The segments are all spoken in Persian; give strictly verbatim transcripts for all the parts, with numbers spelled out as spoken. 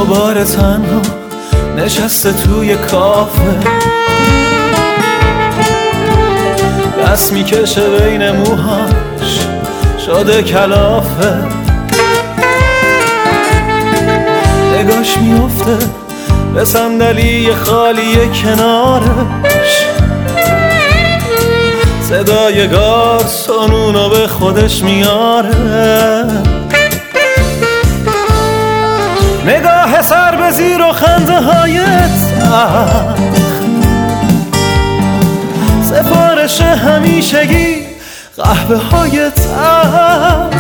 دوباره تنها نشسته توی کافه، دست میکشه بین موهاش شده کلافه، نگاش میفته به صندلی خالی کنارش، صدای گارسونونو به خودش میاره، نگاه سر به زیر و خنده های تلخ، سفارش همیشگی قهوه های تلخ،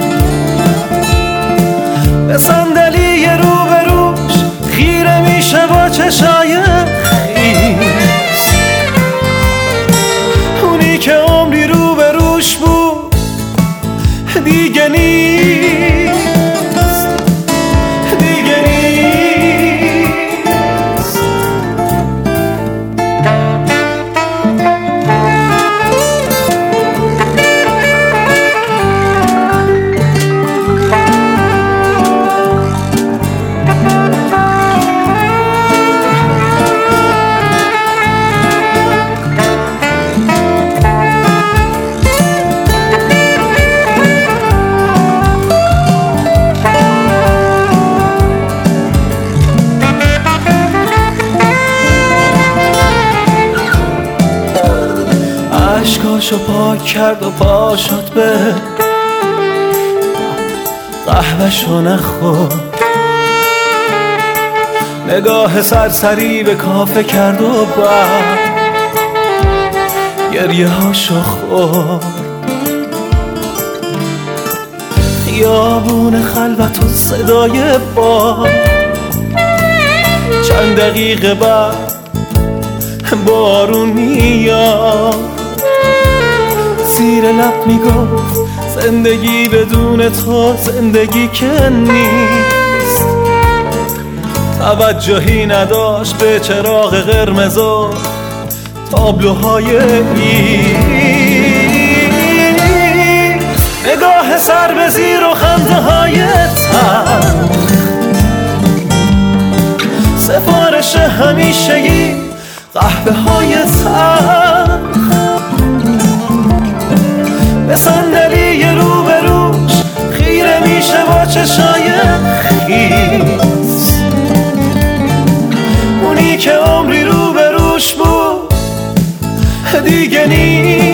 به صندلی روبروش خیره میشه با چشای خیس، اونی که عمری روبروش بود دیگه نیست، دیگه نیست. اشکاشو پاک کرد و پا شد به قهوه‌شو نخورد، نگاه سرسری به کافه کرد و بعد گریه هاشو خورد، خیابون خلوت و صدای باد، چند دقیقه بعد بارون میاد، زیر لب میگفت زندگی بدون تو زندگی که نیست، توجهی نداشت به چراغ قرمز و تابلوهای ایست، نگاه سر به زیر و خنده های تلخ، سفارش همیشگی قهوه های تلخ، به صندلی روبروش خیره میشه با چشای خیس، اونی که عمری روبروش بود دیگه نیست.